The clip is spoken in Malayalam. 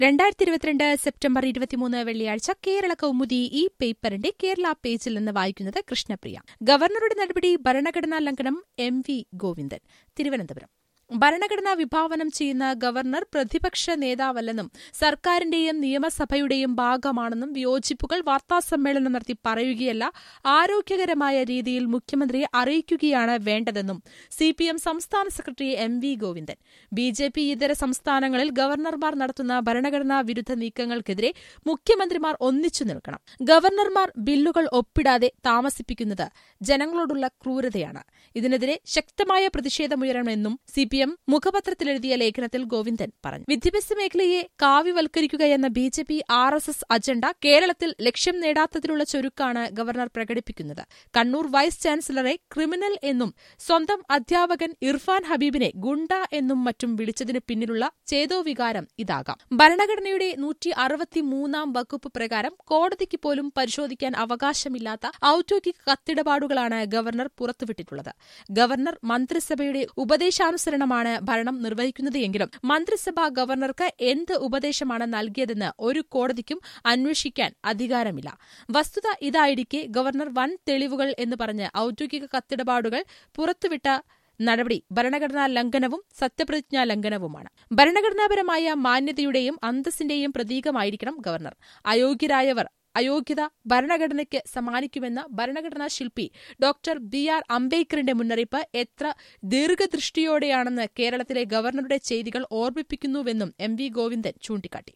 2022 സെപ്റ്റംബർ 23 വെള്ളിയാഴ്ച കേരള കൗമുദി ഈ പേപ്പറിന്റെ കേരള പേജിൽ നിന്ന് വായിക്കുന്നത് കൃഷ്ണപ്രിയ. ഗവർണറുടെ നടപടി ഭരണഘടനാ ലംഘനം എം.വി. ഗോവിന്ദൻ. തിരുവനന്തപുരം. ഭരണഘടന വിഭാവനം ചെയ്യുന്ന ഗവർണർ പ്രതിപക്ഷ നേതാവല്ലെന്നും സർക്കാരിന്റെയും നിയമസഭയുടെയും ഭാഗമാണെന്നും വിയോജിപ്പുകൾ വാർത്താസമ്മേളനം നടത്തി പറയുകയല്ല, ആരോഗ്യകരമായ രീതിയിൽ മുഖ്യമന്ത്രിയെ അറിയിക്കുകയാണ് വേണ്ടതെന്നും സിപിഎം സംസ്ഥാന സെക്രട്ടറി എം.വി. ഗോവിന്ദൻ. ബിജെപി ഇതര സംസ്ഥാനങ്ങളിൽ ഗവർണർമാർ നടത്തുന്ന ഭരണഘടനാ വിരുദ്ധ നീക്കങ്ങൾക്കെതിരെ മുഖ്യമന്ത്രിമാർ ഒന്നിച്ചു നിൽക്കണം. ഗവർണർമാർ ബില്ലുകൾ ഒപ്പിടാതെ താമസിപ്പിക്കുന്നത് ജനങ്ങളോടുള്ള ക്രൂരതയാണ്. ഇതിനെതിരെ ശക്തമായ പ്രതിഷേധമുയരണമെന്നും സിപിഎം മുഖപത്രത്തിലെഴുതിയ ലേഖനത്തിൽ ഗോവിന്ദൻ പറഞ്ഞു. വിദ്യാഭ്യാസ മേഖലയെ കാവ്യവൽക്കരിക്കുകയെന്ന ബിജെപി ആർഎസ്എസ് അജണ്ട കേരളത്തിൽ ലക്ഷ്യം നേടാത്തതിലുള്ള ചൊരുക്കാണ് ഗവർണർ പ്രകടിപ്പിക്കുന്നത്. കണ്ണൂർ വൈസ് ചാൻസലറെ ക്രിമിനൽ എന്നും സ്വന്തം അധ്യാപകൻ ഇർഫാൻ ഹബീബിനെ ഗുണ്ട എന്നും മറ്റും വിളിച്ചതിന് പിന്നിലുള്ള ചേതോവികാരം ഇതാകാം. ഭരണഘടനയുടെ 163 വകുപ്പ് പ്രകാരം കോടതിക്ക് പോലും പരിശോധിക്കാൻ അവകാശമില്ലാത്ത ഔദ്യോഗിക കത്തിടപാടുകളാണ് ഗവർണർ പുറത്തുവിട്ടിട്ടുള്ളത്. ഗവർണർ മന്ത്രിസഭയുടെ ഉപദേശാനുസരണമാണ് ഭരണം നിർവഹിക്കുന്നത് എങ്കിലും മന്ത്രിസഭ ഗവർണർക്ക് എന്ത് ഉപദേശമാണ് നൽകിയതെന്ന് ഒരു കോടതിക്കും അന്വേഷിക്കാൻ അധികാരമില്ല. വസ്തുത ഇതായിരിക്കെ ഗവർണർ വൻ തെളിവുകൾ എന്ന് പറഞ്ഞ് ഔദ്യോഗിക കത്തിടപാടുകൾ പുറത്തുവിട്ട നടപടി ഭരണഘടനാ ലംഘനവും സത്യപ്രതിജ്ഞാ ലംഘനവുമാണ്. ഭരണഘടനാപരമായ മാന്യതയുടെയും അന്തസ്സിന്റെയും പ്രതീകമായിരിക്കണം ഗവർണർ. അയോഗ്യരായവർ അയോഗ്യത ഭരണഘടനയ്ക്ക് സമ്മാനിക്കുമെന്ന ഭരണഘടനാ ശില്പി ഡോക്ടർ ബി.ആർ. അംബേദ്കറിന്റെ മുന്നറിയിപ്പ് എത്ര ദീർഘദൃഷ്ടിയോടെയാണെന്ന് കേരളത്തിലെ ഗവർണറുടെ ചെയ്തികൾ ഓർമ്മിപ്പിക്കുന്നുവെന്നും എം.വി. ഗോവിന്ദൻ ചൂണ്ടിക്കാട്ടി.